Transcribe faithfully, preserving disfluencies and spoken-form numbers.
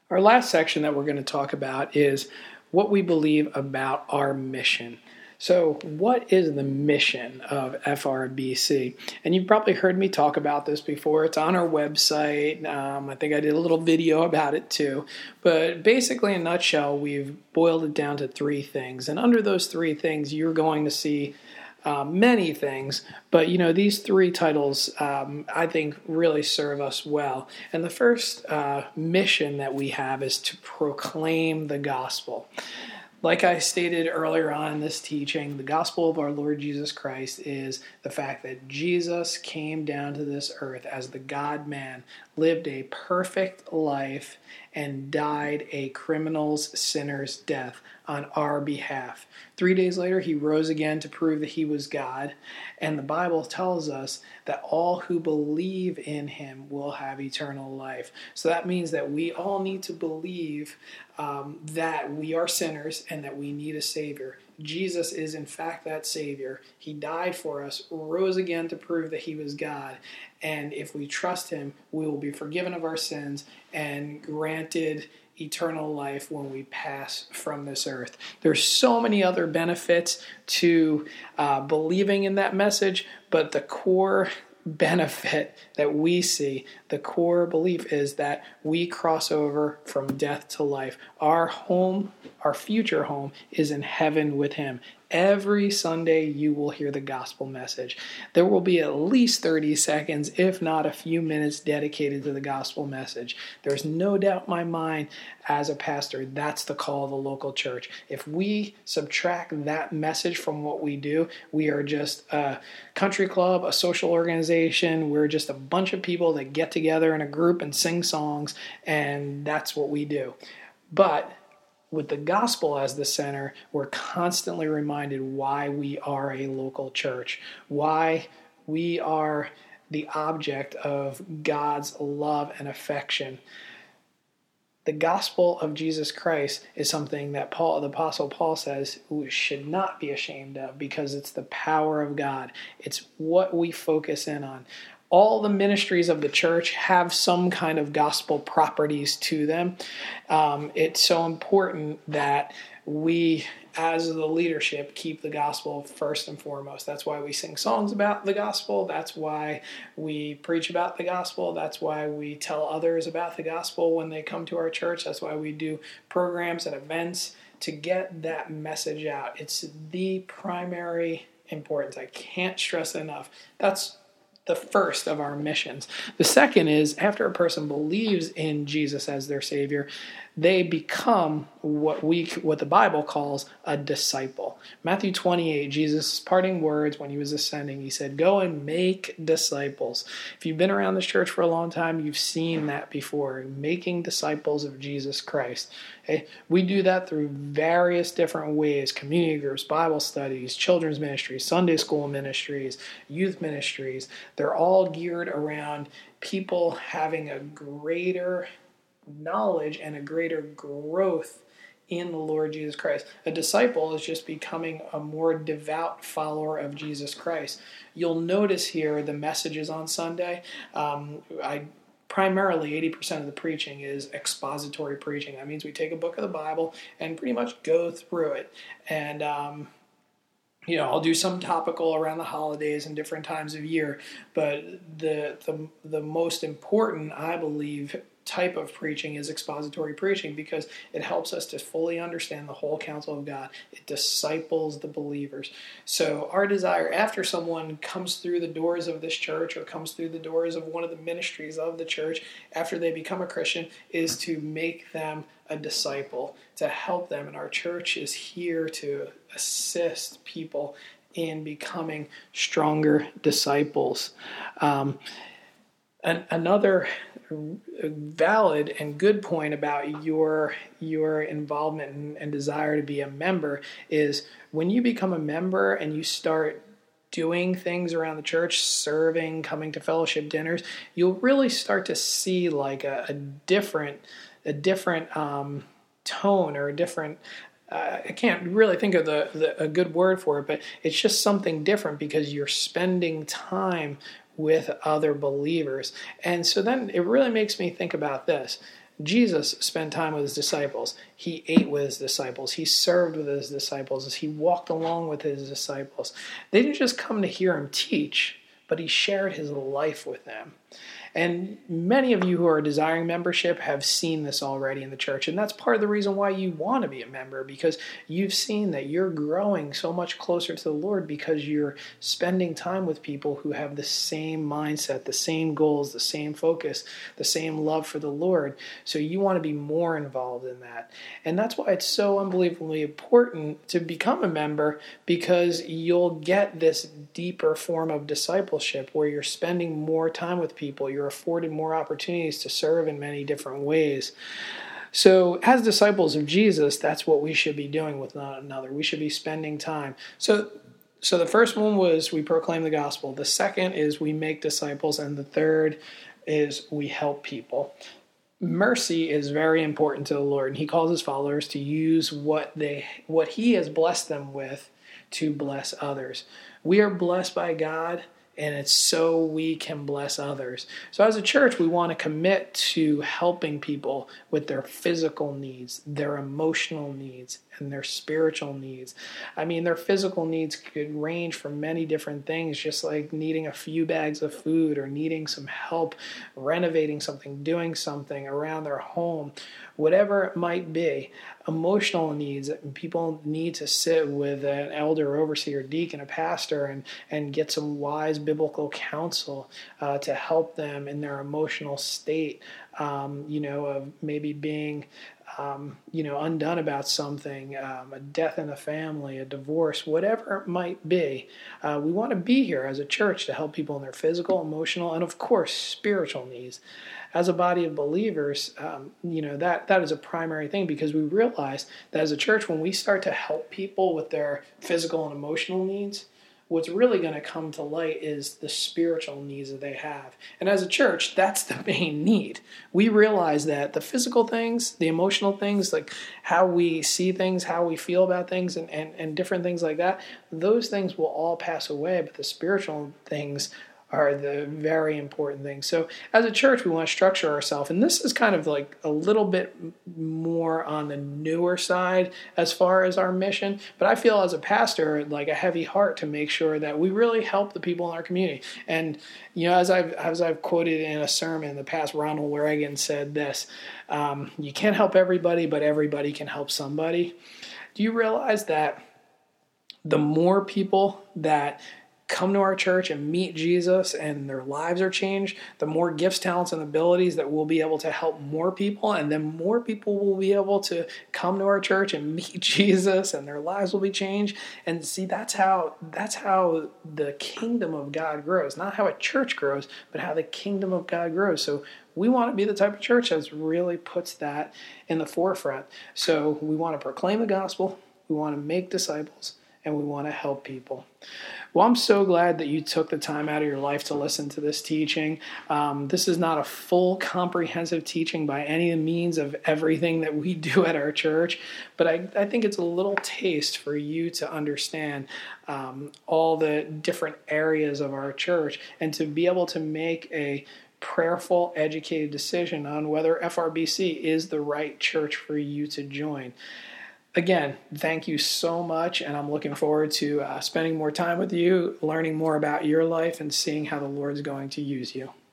Our last section that we're going to talk about is what we believe about our mission. So what is the mission of F R B C? And you've probably heard me talk about this before. It's on our website. Um, I think I did a little video about it too. But basically, in a nutshell, we've boiled it down to three things. And under those three things, you're going to see Uh, many things, but you know, these three titles um, I think really serve us well. And the first uh, mission that we have is to proclaim the gospel. Like I stated earlier on in this teaching, the gospel of our Lord Jesus Christ is the fact that Jesus came down to this earth as the God-man, lived a perfect life, and died a criminal's, sinner's death on our behalf. Three days later, he rose again to prove that he was God. And the Bible tells us that all who believe in him will have eternal life. So that means that we all need to believe um, that we are sinners and that we need a Savior. Jesus is in fact that Savior. He died for us, rose again to prove that he was God. And if we trust him, we will be forgiven of our sins and granted eternal life when we pass from this earth. There's so many other benefits to uh, believing in that message, but the core benefit that we see, the core belief is that we cross over from death to life. Our home, our future home, is in heaven with him. Every Sunday you will hear the gospel message. There will be at least thirty seconds, if not a few minutes, dedicated to the gospel message. There's no doubt in my mind, as a pastor, that's the call of the local church. If we subtract that message from what we do, we are just a country club, a social organization. We're just a bunch of people that get together in a group and sing songs, and that's what we do. But with the gospel as the center, we're constantly reminded why we are a local church, why we are the object of God's love and affection. The gospel of Jesus Christ is something that Paul, the Apostle Paul says, we should not be ashamed of because it's the power of God. It's what we focus in on. All the ministries of the church have some kind of gospel properties to them. Um, it's so important that we, as the leadership, keep the gospel first and foremost. That's why we sing songs about the gospel. That's why we preach about the gospel. That's why we tell others about the gospel when they come to our church. That's why we do programs and events to get that message out. It's the primary importance. I can't stress it enough. That's the first of our missions. The second is, after a person believes in Jesus as their Savior, they become what we, what the Bible calls a disciple. Matthew twenty-eight, Jesus' parting words when he was ascending, he said, "Go and make disciples." If you've been around this church for a long time, you've seen that before, making disciples of Jesus Christ. Okay? We do that through various different ways: community groups, Bible studies, children's ministries, Sunday school ministries, youth ministries. They're all geared around people having a greater knowledge and a greater growth in the Lord Jesus Christ. A disciple is just becoming a more devout follower of Jesus Christ. You'll notice here the messages on Sunday. Um, I primarily eighty percent of the preaching is expository preaching. That means we take a book of the Bible and pretty much go through it. And um, you know, I'll do some topical around the holidays and different times of year, but the the the most important, I believe, type of preaching is expository preaching because it helps us to fully understand the whole counsel of God. It disciples the believers. So our desire after someone comes through the doors of this church or comes through the doors of one of the ministries of the church after they become a Christian is to make them a disciple, to help them. And our church is here to assist people in becoming stronger disciples. Um, an, another valid and good point about your your involvement and, and desire to be a member is when you become a member and you start doing things around the church, serving, coming to fellowship dinners, you'll really start to see like a, a different a different um, tone or a different Uh, I can't really think of the, the a good word for it, but it's just something different because you're spending time with other believers. And so then it really makes me think about this. Jesus spent time with his disciples. He ate with his disciples. He served with his disciples. He walked along with his disciples. They didn't just come to hear him teach, but he shared his life with them. And many of you who are desiring membership have seen this already in the church. And that's part of the reason why you want to be a member, because you've seen that you're growing so much closer to the Lord because you're spending time with people who have the same mindset, the same goals, the same focus, the same love for the Lord. So you want to be more involved in that. And that's why it's so unbelievably important to become a member, because you'll get this deeper form of discipleship where you're spending more time with people. You're afforded more opportunities to serve in many different ways. So as disciples of Jesus, that's what we should be doing with one another. We should be spending time. So so the first one was we proclaim the gospel. The second is we make disciples. And the third is we help people. Mercy is very important to the Lord, and he calls his followers to use what they what he has blessed them with to bless others. We are blessed by God, and it's so we can bless others. So as a church, we want to commit to helping people with their physical needs, their emotional needs, and their spiritual needs. I mean, their physical needs could range from many different things, just like needing a few bags of food or needing some help renovating something, doing something around their home, whatever it might be. Emotional needs, people need to sit with an elder, overseer, deacon, a pastor, and, and get some wise biblical counsel uh, to help them in their emotional state, um, you know, of maybe being Um, you know, undone about something, um, a death in the family, a divorce, whatever it might be. Uh, we want to be here as a church to help people in their physical, emotional, and of course, spiritual needs. As a body of believers, um, you know, that, that is a primary thing, because we realize that as a church, when we start to help people with their physical and emotional needs, what's really going to come to light is the spiritual needs that they have. And as a church, that's the main need. We realize that the physical things, the emotional things, like how we see things, how we feel about things, and, and, and different things like that, those things will all pass away, but the spiritual things are the very important things. So as a church, we want to structure ourselves, and this is kind of like a little bit more on the newer side as far as our mission, but I feel as a pastor like a heavy heart to make sure that we really help the people in our community. And you know, as I've as I've quoted in a sermon in the past, Ronald Reagan said this, um, you can't help everybody, but everybody can help somebody. Do you realize that the more people that come to our church and meet Jesus and their lives are changed, the more gifts, talents, and abilities that we'll be able to help more people, and then more people will be able to come to our church and meet Jesus and their lives will be changed. And see, that's how that's how the kingdom of God grows. Not how a church grows, but how the kingdom of God grows. So we want to be the type of church that really puts that in the forefront. So we want to proclaim the gospel, we want to make disciples, and we want to help people. Well, I'm so glad that you took the time out of your life to listen to this teaching. Um, this is not a full, comprehensive teaching by any means of everything that we do at our church, but I, I think it's a little taste for you to understand um, all the different areas of our church and to be able to make a prayerful, educated decision on whether F R B C is the right church for you to join. Again, thank you so much, and I'm looking forward to uh, spending more time with you, learning more about your life, and seeing how the Lord's going to use you.